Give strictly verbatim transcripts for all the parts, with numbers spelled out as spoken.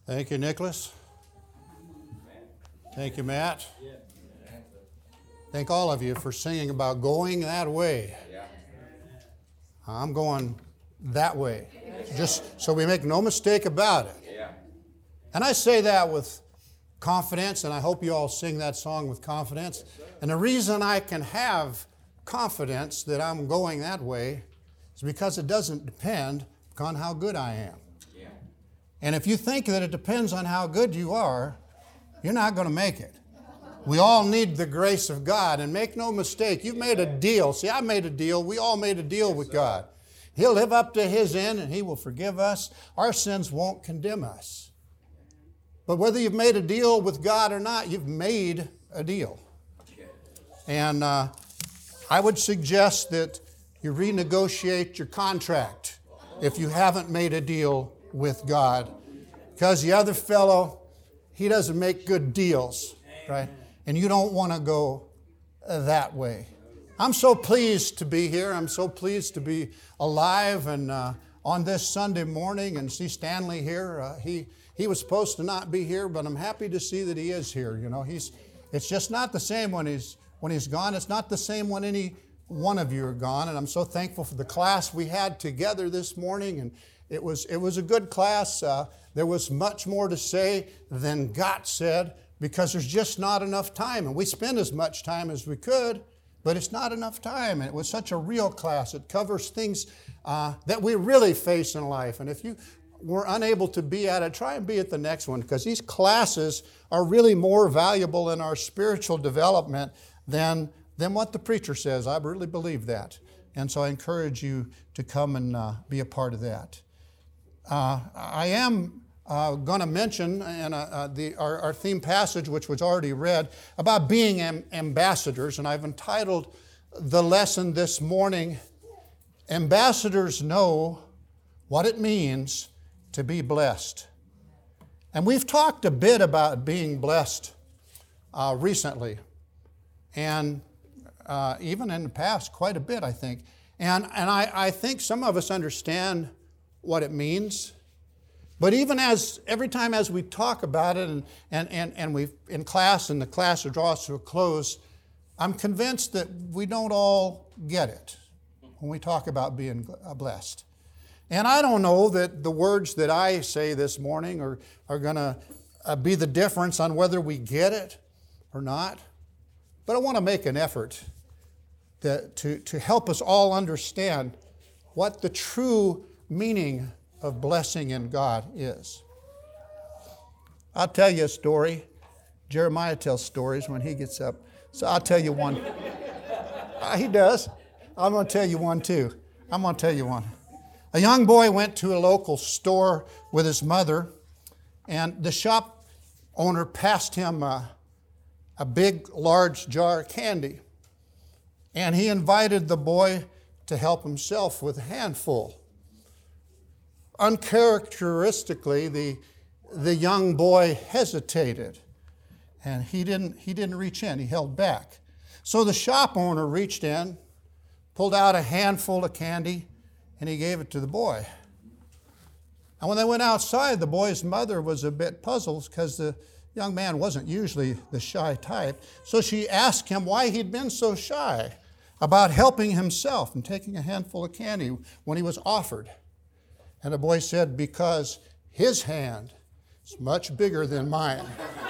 Thank you, Nicholas. Thank you, Matt. Thank all of you for singing about going that way. I'm going that way. Just so we make no mistake about it. And I say that with confidence, and I hope you all sing that song with confidence. And the reason I can have confidence that I'm going that way is because it doesn't depend on how good I am. And if you think that it depends on how good you are, you're not going to make it. We all need the grace of God. And make no mistake, you've made a deal. See, I made a deal. We all made a deal with God. He'll live up to His end and He will forgive us. Our sins won't condemn us. But whether you've made a deal with God or not, you've made a deal. And uh, I would suggest that you renegotiate your contract if you haven't made a deal with God. Because the other fellow, he doesn't make good deals, right? And you don't want to go that way. I'm so pleased to be here. I'm so pleased to be alive and uh, on this Sunday morning and see Stanley here. Uh, he he was supposed to not be here, but I'm happy to see that he is here. You know, he's it's just not the same when he's when he's gone. It's not the same when any one of you are gone. And I'm so thankful for the class we had together this morning. And it was it was a good class. Uh, there was much more to say than got said, because there's just not enough time. And we spend as much time as we could, but it's not enough time. And it was such a real class. It covers things uh, that we really face in life. And if you were unable to be at it, try and be at the next one, because these classes are really more valuable in our spiritual development than, than what the preacher says. I really believe that. And so I encourage you to come and uh, be a part of that. Uh, I am uh, going to mention in, uh, uh, the, our, our theme passage, which was already read, about being am- ambassadors. And I've entitled the lesson this morning, Ambassadors Know What It Means to Be Blessed. And we've talked a bit about being blessed uh, recently. And uh, even in the past, quite a bit, I think. And, and I, I think some of us understand what it means. But even as every time as we talk about it and, and, and, and we in class and the class draws to a close, I'm convinced that we don't all get it when we talk about being blessed. And I don't know that the words that I say this morning are, are going to uh, be the difference on whether we get it or not. But I want to make an effort to, to, to help us all understand what the true meaning of blessing in God is. I'll tell you a story. Jeremiah tells stories when he gets up. So I'll tell you one. uh, he does. I'm going to tell you one too. I'm going to tell you one. A young boy went to a local store with his mother, and the shop owner passed him a, a big, large jar of candy. And he invited the boy to help himself with a handful. Uncharacteristically, the, the young boy hesitated, and he didn't, he didn't reach in. He held back. So the shop owner reached in, pulled out a handful of candy, and he gave it to the boy. And when they went outside, the boy's mother was a bit puzzled because the young man wasn't usually the shy type. So she asked him why he'd been so shy about helping himself and taking a handful of candy when he was offered. And the boy said, because his hand is much bigger than mine.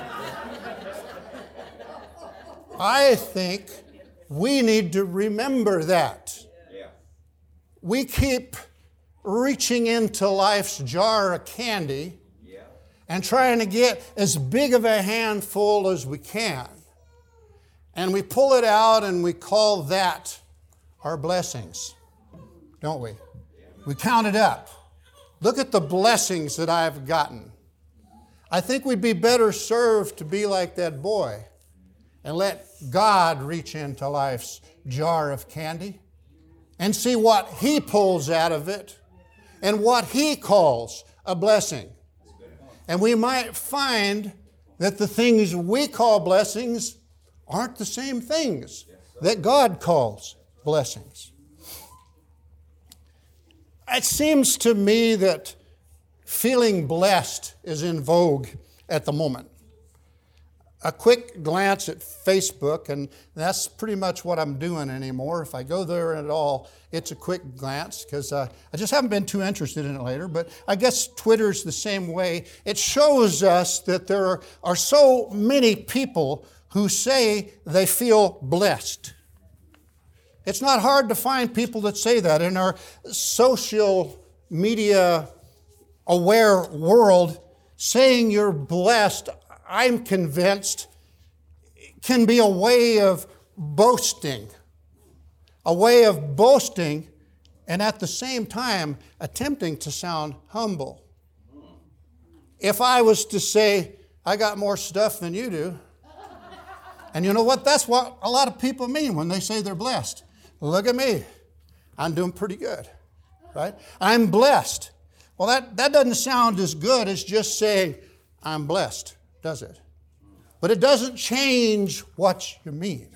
I think we need to remember that. Yeah. We keep reaching into life's jar of candy yeah. and trying to get as big of a handful as we can. And we pull it out and we call that our blessings, don't we? We count it up. Look at the blessings that I've gotten. I think we'd be better served to be like that boy and let God reach into life's jar of candy and see what He pulls out of it and what He calls a blessing. And we might find that the things we call blessings aren't the same things that God calls blessings. It seems to me that feeling blessed is in vogue at the moment. A quick glance at Facebook, and that's pretty much what I'm doing anymore. If I go there at all, it's a quick glance because uh, I just haven't been too interested in it later. But I guess Twitter's the same way. It shows us that there are, are so many people who say they feel blessed. It's not hard to find people that say that in our social media aware world. Saying you're blessed, I'm convinced, can be a way of boasting. A way of boasting and at the same time attempting to sound humble. If I was to say, I got more stuff than you do, and you know what? That's what a lot of people mean when they say they're blessed. Look at me. I'm doing pretty good, right? I'm blessed. Well, that, that doesn't sound as good as just saying, I'm blessed, does it? But it doesn't change what you mean.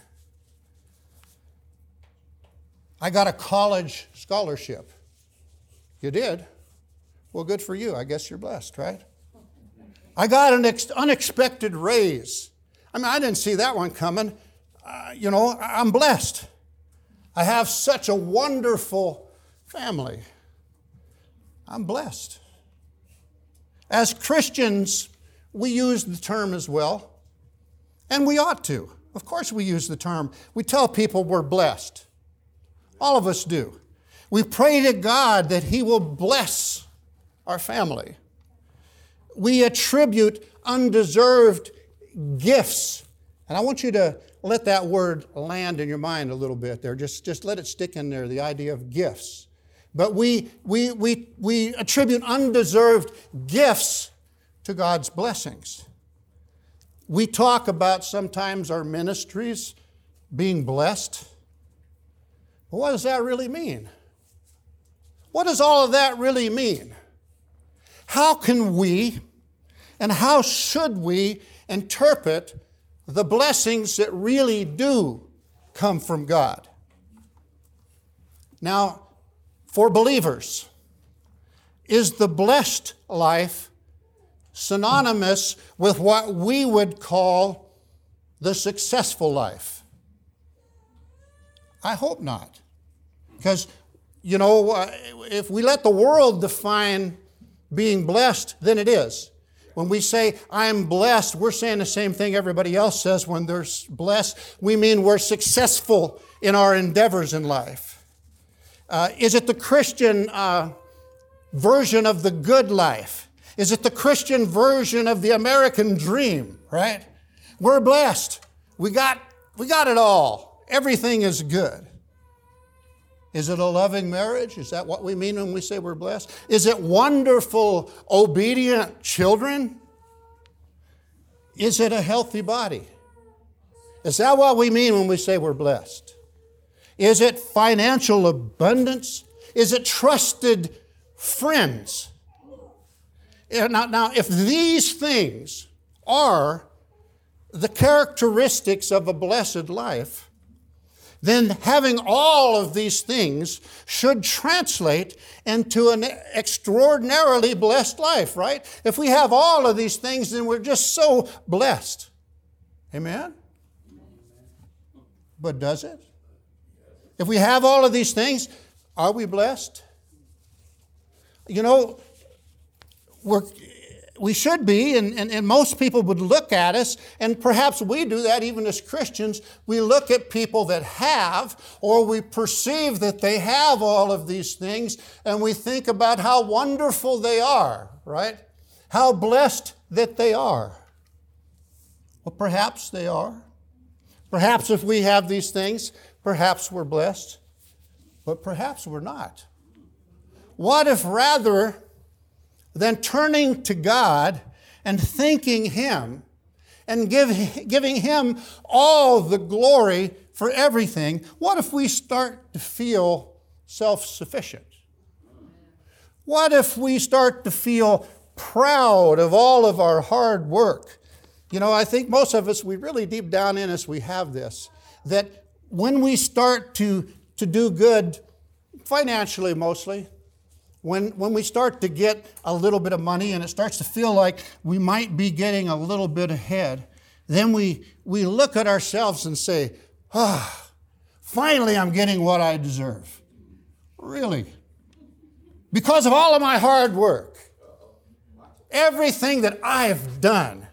I got a college scholarship. You did? Well, good for you. I guess you're blessed, right? I got an ex- unexpected raise. I mean, I didn't see that one coming. Uh, you know, I'm blessed. I have such a wonderful family. I'm blessed. As Christians, we use the term as well, and we ought to. Of course we use the term. We tell people we're blessed. All of us do. We pray to God that He will bless our family. We attribute undeserved gifts. And I want you to let that word land in your mind a little bit there. Just, just let it stick in there, the idea of gifts. But we, we, we, we attribute undeserved gifts to God's blessings. We talk about sometimes our ministries being blessed. But what does that really mean? What does all of that really mean? How can we and how should we interpret the blessings that really do come from God? Now, for believers, is the blessed life synonymous with what we would call the successful life? I hope not. Because, you know, if we let the world define being blessed, then it is. When we say, I'm blessed, we're saying the same thing everybody else says when they're blessed. We mean we're successful in our endeavors in life. Uh, is it the Christian uh, version of the good life? Is it the Christian version of the American dream, right? We're blessed. We got, we got it all. Everything is good. Is it a loving marriage? Is that what we mean when we say we're blessed? Is it wonderful, obedient children? Is it a healthy body? Is that what we mean when we say we're blessed? Is it financial abundance? Is it trusted friends? Now, now, if these things are the characteristics of a blessed life, then having all of these things should translate into an extraordinarily blessed life, right? If we have all of these things, then we're just so blessed. Amen? But does it? If we have all of these things, are we blessed? You know, we're... We should be, and, and, and most people would look at us, and perhaps we do that even as Christians. We look at people that have, or we perceive that they have all of these things, and we think about how wonderful they are, right? How blessed that they are. Well, perhaps they are. Perhaps if we have these things, perhaps we're blessed, but perhaps we're not. What if rather than turning to God and thanking Him and give, giving Him all the glory for everything, what if we start to feel self-sufficient? What if we start to feel proud of all of our hard work? You know, I think most of us, we really deep down in us, we have this, that when we start to, to do good, financially mostly, when, when we start to get a little bit of money and it starts to feel like we might be getting a little bit ahead, then we, we look at ourselves and say, ah, finally I'm getting what I deserve. Really? Because of all of my hard work, everything that I've done,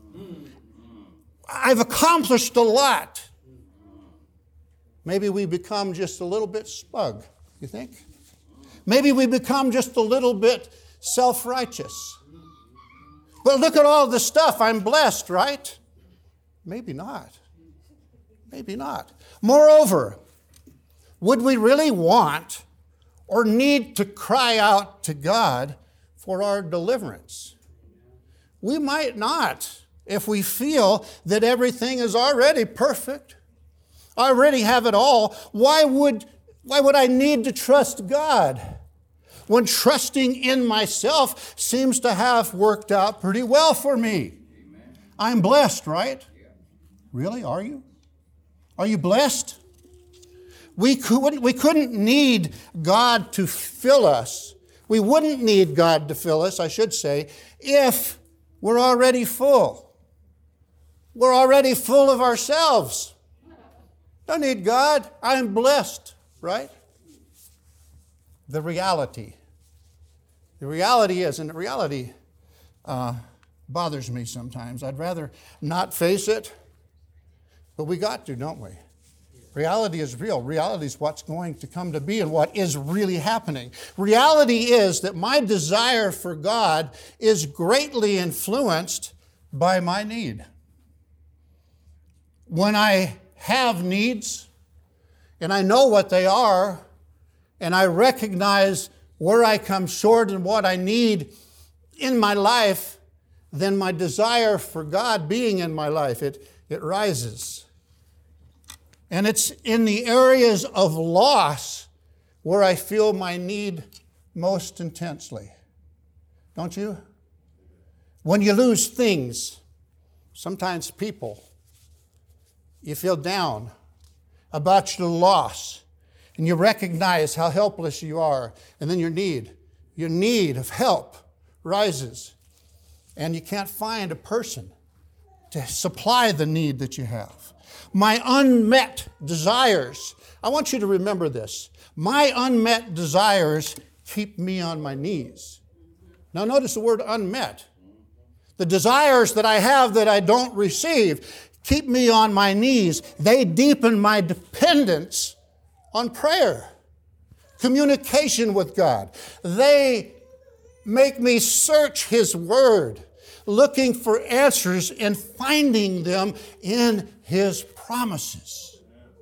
I've accomplished a lot. Maybe we become just a little bit smug, you think? Maybe we become just a little bit self-righteous. Well, look at all the stuff. I'm blessed, right? Maybe not. Maybe not. Moreover, would we really want or need to cry out to God for our deliverance? We might not if we feel that everything is already perfect. I already have it all. Why would, why would I need to trust God when trusting in myself seems to have worked out pretty well for me? Amen. I'm blessed, right? Yeah. Really? Are you? Are you blessed? We couldn't, we couldn't need God to fill us. We wouldn't need God to fill us, I should say, if we're already full. We're already full of ourselves. Don't need God. I'm blessed, right? The reality. The reality is, and the reality uh, bothers me sometimes. I'd rather not face it, but we got to, don't we? Reality is real. Reality is what's going to come to be and what is really happening. Reality is that my desire for God is greatly influenced by my need. When I have needs and I know what they are and I recognize where I come short and what I need in my life, then my desire for God being in my life, it, it rises. And it's in the areas of loss where I feel my need most intensely. Don't you? When you lose things, sometimes people, you feel down about your loss, and you recognize how helpless you are, and then your need, your need of help rises, and you can't find a person to supply the need that you have. My unmet desires, I want you to remember this. My unmet desires keep me on my knees. Now notice the word unmet. The desires that I have that I don't receive keep me on my knees. They deepen my dependence on prayer, communication with God. They make me search His Word, looking for answers and finding them in His promises.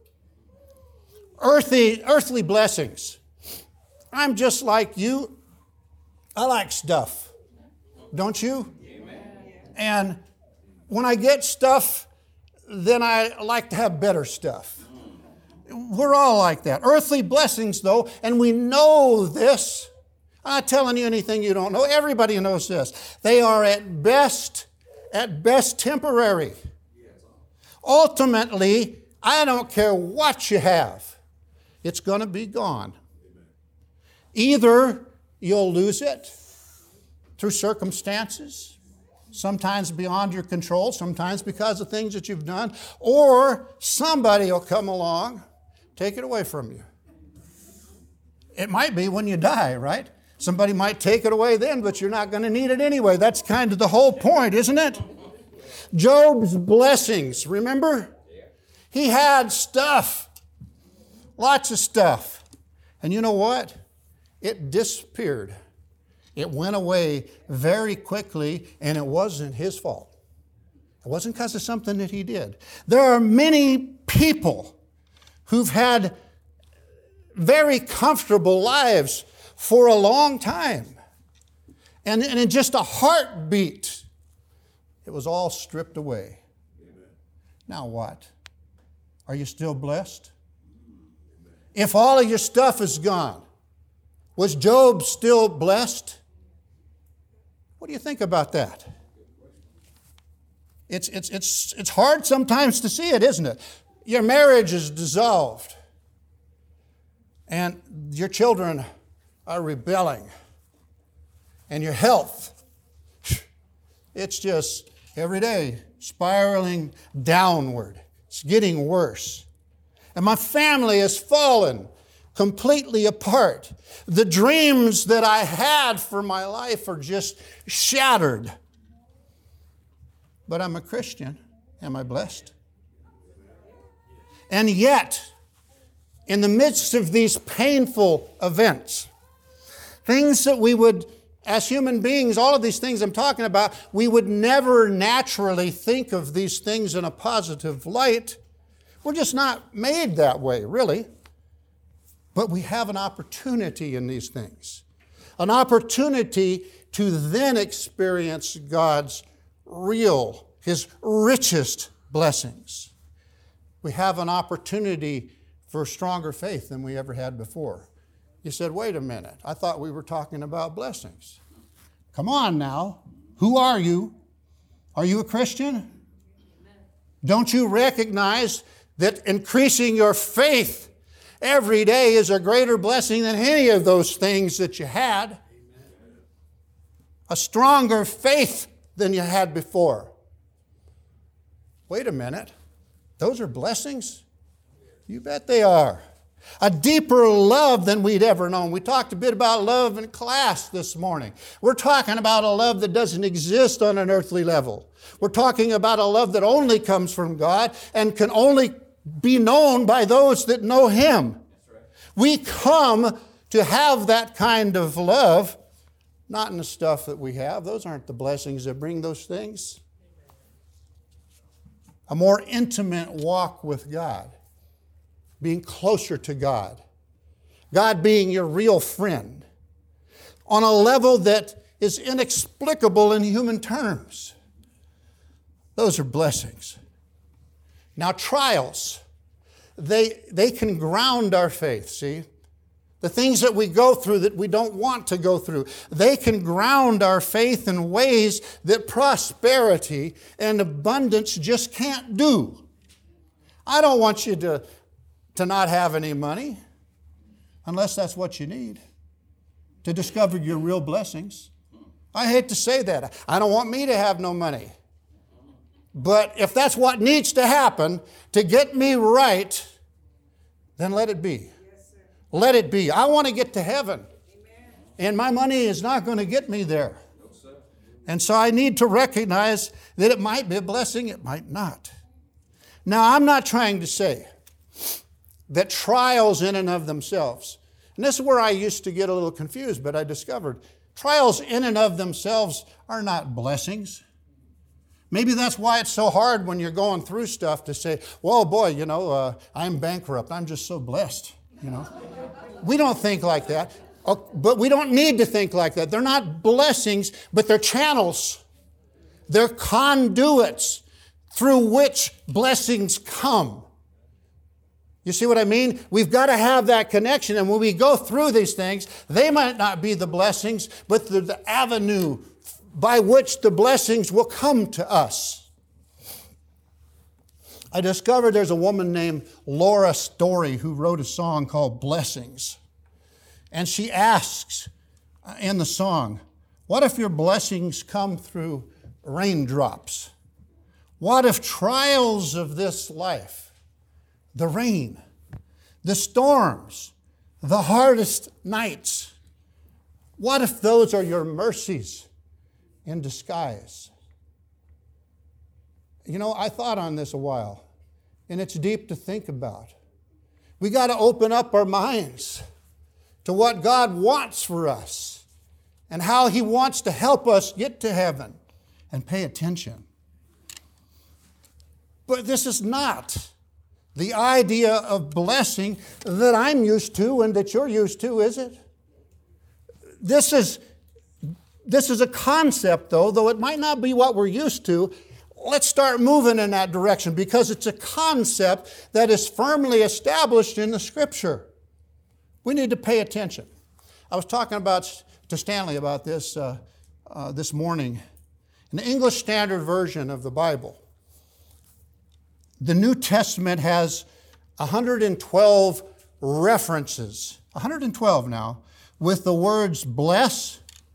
Earthly, earthly blessings. I'm just like you. I like stuff. Don't you? Amen. And when I get stuff, then I like to have better stuff. We're all like that. Earthly blessings, though, and we know this. I'm not telling you anything you don't know. Everybody knows this. They are at best, at best temporary. Ultimately, I don't care what you have. It's going to be gone. Either you'll lose it through circumstances, sometimes beyond your control, sometimes because of things that you've done, or somebody will come along, take it away from you. It might be when you die, right? Somebody might take it away then, but you're not going to need it anyway. That's kind of the whole point, isn't it? Job's blessings, remember? He had stuff, lots of stuff. And you know what? It disappeared. It went away very quickly, and it wasn't his fault. It wasn't because of something that he did. There are many people who've had very comfortable lives for a long time. And, and in just a heartbeat, it was all stripped away. Amen. Now what? Are you still blessed? Amen. If all of your stuff is gone, was Job still blessed? What do you think about that? It's, it's, it's, it's hard sometimes to see it, isn't it? Your marriage is dissolved, and your children are rebelling and your health. It's just every day spiraling downward. It's getting worse. And my family has fallen completely apart. The dreams that I had for my life are just shattered. But I'm a Christian. Am I blessed? And yet, in the midst of these painful events, things that we would, as human beings, all of these things I'm talking about, we would never naturally think of these things in a positive light. We're just not made that way, really. But we have an opportunity in these things. An opportunity to then experience God's real, His richest blessings. We have an opportunity for stronger faith than we ever had before. You said, wait a minute, I thought we were talking about blessings. Come on now, who are you? Are you a Christian? Don't you recognize that increasing your faith every day is a greater blessing than any of those things that you had? A stronger faith than you had before. Wait a minute, those are blessings? You bet they are. A deeper love than we'd ever known. We talked a bit about love in class this morning. We're talking about a love that doesn't exist on an earthly level. We're talking about a love that only comes from God and can only be known by those that know Him. We come to have that kind of love, not in the stuff that we have. Those aren't the blessings that bring those things. A more intimate walk with God. Being closer to God. God being your real friend. On a level that is inexplicable in human terms. Those are blessings. Now, trials, they, they can ground our faith, see? The things that we go through that we don't want to go through, they can ground our faith in ways that prosperity and abundance just can't do. I don't want you to, to not have any money, unless that's what you need to discover your real blessings. I hate to say that. I don't want me to have no money. But if that's what needs to happen to get me right, then let it be. Yes, let it be. I want to get to heaven. Amen. And my money is not going to get me there. No, sir. And so I need to recognize that it might be a blessing, it might not. Now, I'm not trying to say that trials in and of themselves, and this is where I used to get a little confused, but I discovered trials in and of themselves are not blessings. Maybe that's why it's so hard when you're going through stuff to say, well, boy, you know, uh, I'm bankrupt. I'm just so blessed, you know. We don't think like that, but we don't need to think like that. They're not blessings, but they're channels. They're conduits through which blessings come. You see what I mean? We've got to have that connection. And when we go through these things, they might not be the blessings, but the, the avenue by which the blessings will come to us. I discovered there's a woman named Laura Story who wrote a song called Blessings. And she asks in the song, what if your blessings come through raindrops? What if trials of this life, the rain, the storms, the hardest nights, what if those are your mercies in disguise? You know, I thought on this a while, and it's deep to think about. We got to open up our minds to what God wants for us and how He wants to help us get to heaven, and pay attention. But this is not the idea of blessing that I'm used to and that you're used to, is it? This is This is a concept, though, though it might not be what we're used to. Let's start moving in that direction because it's a concept that is firmly established in the Scripture. We need to pay attention. I was talking about to Stanley about this uh, uh, this morning. In the English Standard Version of the Bible, the New Testament has one hundred twelve references, one hundred twelve now, with the words bless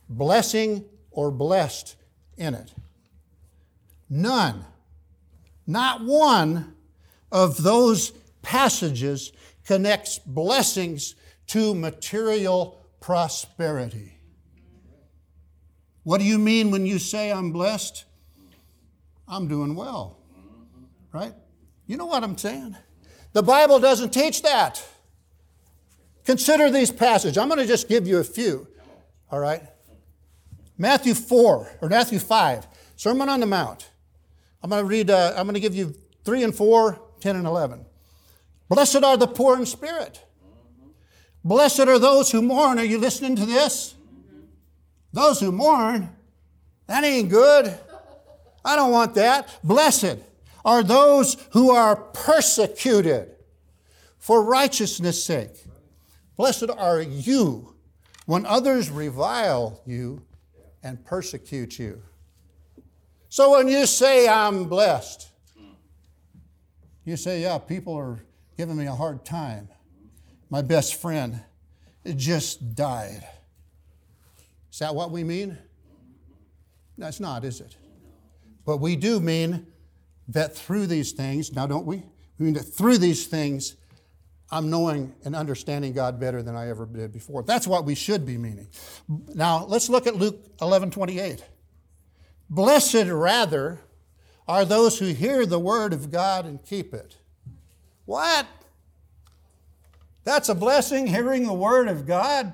blessing or blessed in it. None, not one of those passages connects blessings to material prosperity. What do you mean when you say I'm blessed? I'm doing well, right? You know what I'm saying? The Bible doesn't teach that. Consider these passages. I'm going to just give you a few, all right? Matthew four, or Matthew five, Sermon on the Mount. I'm going to read, uh, I'm going to give you three and four, ten and eleven. Blessed are the poor in spirit. Blessed are those who mourn. Are you listening to this? Those who mourn, that ain't good. I don't want that. Blessed are those who are persecuted for righteousness' sake. Blessed are you when others revile you and persecute you. So when you say I'm blessed, you say, yeah, people are giving me a hard time. My best friend just died. Is that what we mean? No, it's not, is it? But we do mean that through these things, now don't we? We mean that through these things, I'm knowing and understanding God better than I ever did before. That's what we should be meaning. Now, let's look at Luke eleven twenty-eight. Blessed, rather, are those who hear the word of God and keep it. What? That's a blessing, hearing the word of God?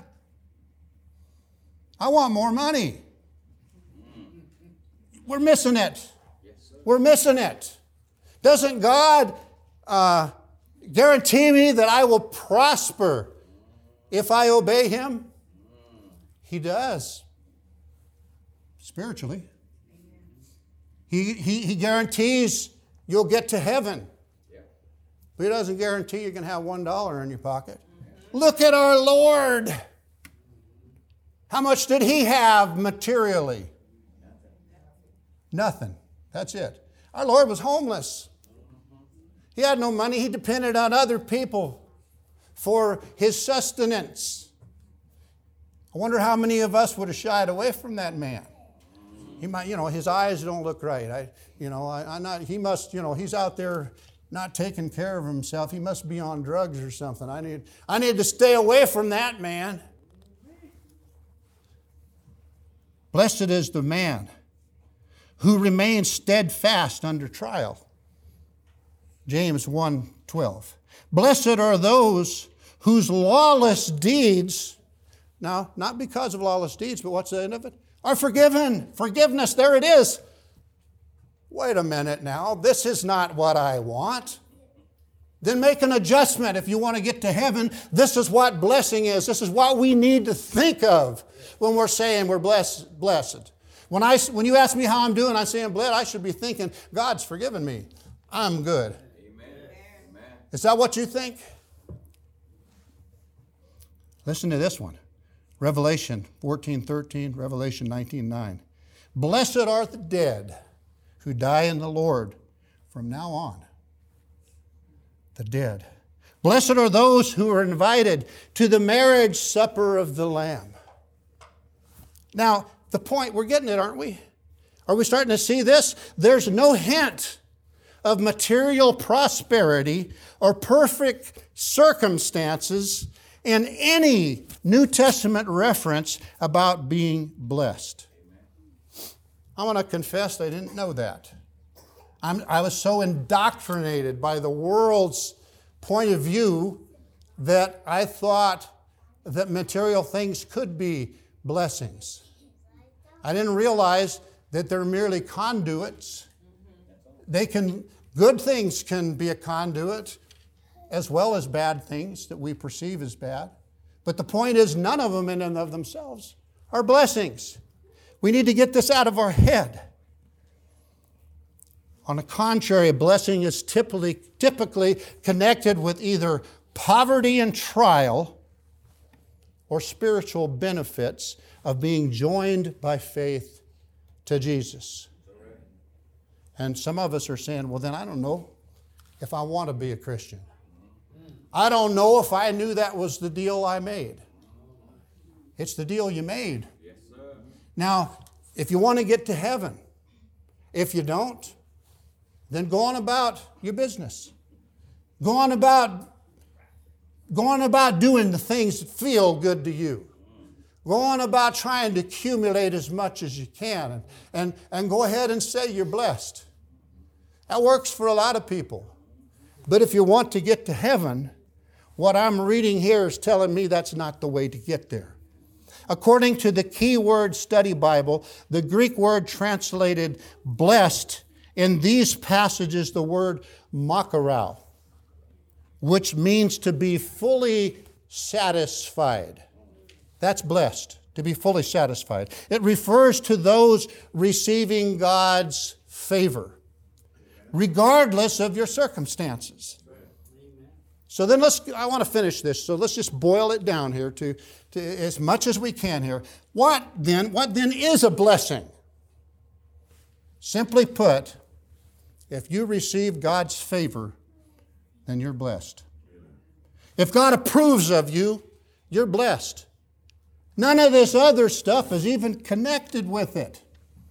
I want more money. We're missing it. We're missing it. Doesn't God uh, guarantee me that I will prosper if I obey Him? He does. Spiritually. He, he, he guarantees you'll get to heaven. But He doesn't guarantee you can have one dollar in your pocket. Look at our Lord. How much did He have materially? Nothing. That's it. Our Lord was homeless. He had no money. He depended on other people for His sustenance. I wonder how many of us would have shied away from that man. He might, you know, his eyes don't look right. I, you know, I, I'm not. He must, you know, he's out there not taking care of himself. He must be on drugs or something. I need, I need to stay away from that man. Blessed is the man who remains steadfast under trial. James one twelve. Blessed are those whose lawless deeds, now, not because of lawless deeds, but what's the end of it? Are forgiven. Forgiveness, there it is. Wait a minute now, this is not what I want. Then make an adjustment. If you want to get to heaven, this is what blessing is. This is what we need to think of when we're saying we're blessed. blessed. When, I, when you ask me how I'm doing, I'm saying blessed, I should be thinking, God's forgiven me. I'm good. Amen. Is that what you think? Listen to this one. Revelation fourteen thirteen, Revelation nineteen nine. Blessed are the dead who die in the Lord from now on. The dead. Blessed are those who are invited to the marriage supper of the Lamb. Now, the point, we're getting it, aren't we? Are we starting to see this? There's no hint of material prosperity or perfect circumstances in any New Testament reference about being blessed. I want to confess I didn't know that. I'm, I was so indoctrinated by the world's point of view that I thought that material things could be blessings. I didn't realize that they're merely conduits. They can, good things can be a conduit as well as bad things that we perceive as bad. But the point is, none of them in and of themselves are blessings. We need to get this out of our head. On the contrary, a blessing is typically, typically connected with either poverty and trial or spiritual benefits of being joined by faith to Jesus. And some of us are saying, well, then I don't know if I want to be a Christian. I don't know if I knew that was the deal I made. It's the deal you made. Yes, sir. Now, if you want to get to heaven, if you don't, then go on about your business. Go on about, go on about doing the things that feel good to you. Go on about trying to accumulate as much as you can and, and, and go ahead and say you're blessed. That works for a lot of people. But if you want to get to heaven, what I'm reading here is telling me that's not the way to get there. According to the Keyword Study Bible, the Greek word translated blessed in these passages, the word makarao, which means to be fully satisfied. That's blessed, to be fully satisfied. It refers to those receiving God's favor, regardless of your circumstances. So then let's, I want to finish this, so let's just boil it down here to, to as much as we can here. What then, what then is a blessing? Simply put, if you receive God's favor, then you're blessed. If God approves of you, you're blessed. None of this other stuff is even connected with it.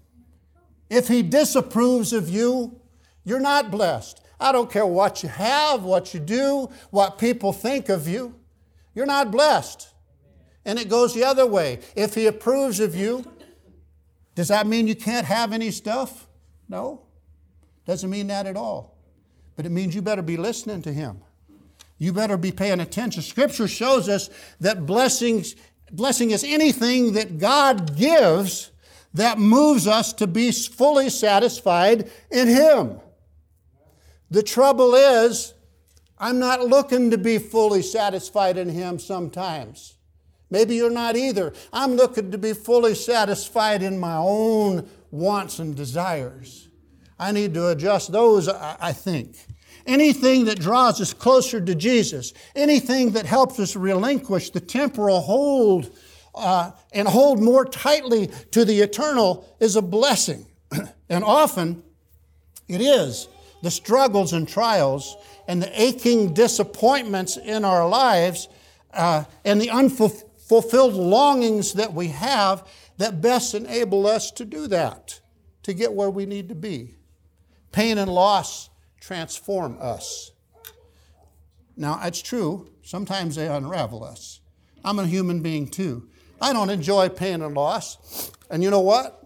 If He disapproves of you, you're not blessed. I don't care what you have, what you do, what people think of you. You're not blessed. And it goes the other way. If He approves of you, does that mean you can't have any stuff? No. Doesn't mean that at all. But it means you better be listening to Him. You better be paying attention. Scripture shows us that blessings, blessing is anything that God gives that moves us to be fully satisfied in Him. The trouble is, I'm not looking to be fully satisfied in Him sometimes. Maybe you're not either. I'm looking to be fully satisfied in my own wants and desires. I need to adjust those, I think. Anything that draws us closer to Jesus, anything that helps us relinquish the temporal hold uh, and hold more tightly to the eternal is a blessing. And often it is. The struggles and trials and the aching disappointments in our lives uh, and the unfulfilled longings that we have that best enable us to do that, to get where we need to be. Pain and loss transform us. Now, it's true, sometimes they unravel us. I'm a human being too. I don't enjoy pain and loss. And you know what?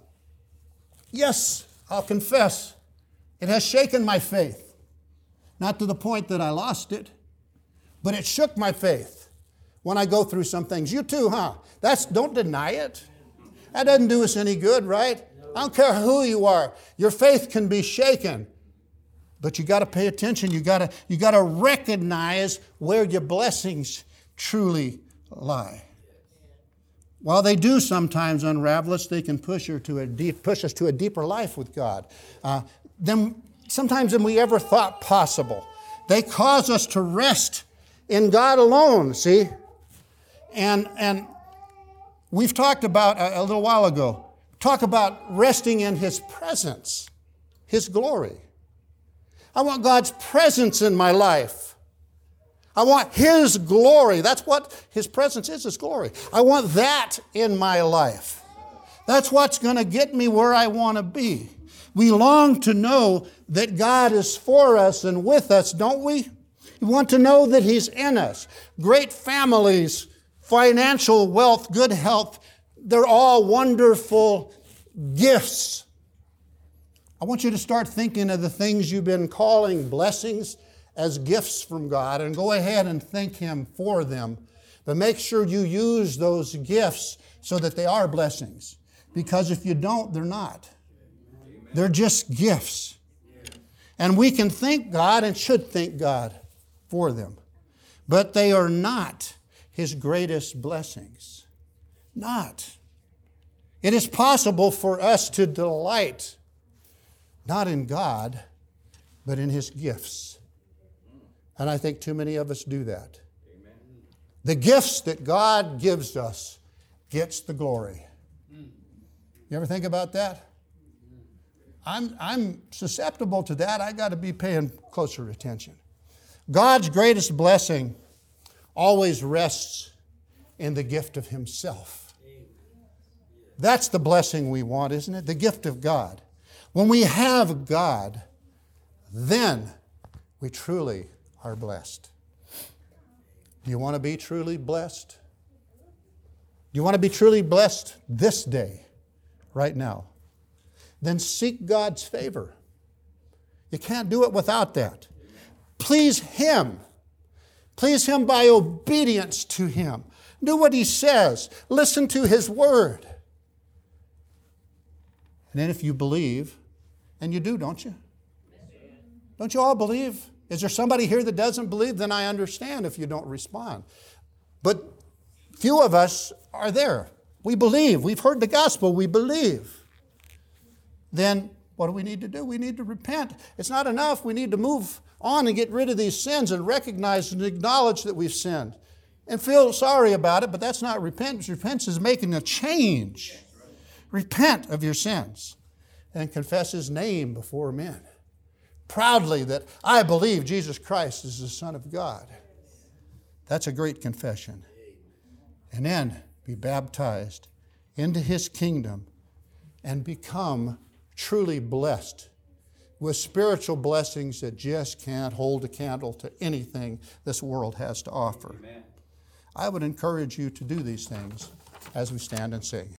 Yes, I'll confess, it has shaken my faith. Not to the point that I lost it, but it shook my faith when I go through some things. You too, huh? That's, don't deny it. That doesn't do us any good, right? I don't care who you are. Your faith can be shaken. But you got to pay attention. You got to you got to recognize where your blessings truly lie. While they do sometimes unravel us, they can push her to a deep, push us to a deeper life with God. Uh, than sometimes than we ever thought possible. They cause us to rest in God alone. See, and and we've talked about a, a little while ago. Talk about resting in His presence, His glory. I want God's presence in my life. I want His glory. That's what His presence is, His glory. I want that in my life. That's what's going to get me where I want to be. We long to know that God is for us and with us, don't we? We want to know that He's in us. Great families, financial wealth, good health, they're all wonderful gifts. I want you to start thinking of the things you've been calling blessings as gifts from God and go ahead and thank Him for them. But make sure you use those gifts so that they are blessings. Because if you don't, they're not. They're just gifts. And we can thank God and should thank God for them. But they are not His greatest blessings. Not. It is possible for us to delight not in God, but in His gifts. And I think too many of us do that. Amen. The gifts that God gives us gets the glory. You ever think about that? I'm, I'm susceptible to that. I got to be paying closer attention. God's greatest blessing always rests in the gift of Himself. That's the blessing we want, isn't it? The gift of God. When we have God, then we truly are blessed. Do you want to be truly blessed? Do you want to be truly blessed this day, right now? Then seek God's favor. You can't do it without that. Please Him. Please Him by obedience to Him. Do what He says. Listen to His word. And then if you believe, and you do, don't you? Don't you all believe? Is there somebody here that doesn't believe? Then I understand if you don't respond. But few of us are there. We believe. We've heard the gospel. We believe. Then what do we need to do? We need to repent. It's not enough. We need to move on and get rid of these sins and recognize and acknowledge that we've sinned and feel sorry about it, but that's not repentance. Repentance is making a change. Repent of your sins and confess His name before men. Proudly that I believe Jesus Christ is the Son of God. That's a great confession. And then be baptized into His kingdom and become truly blessed with spiritual blessings that just can't hold a candle to anything this world has to offer. Amen. I would encourage you to do these things as we stand and sing.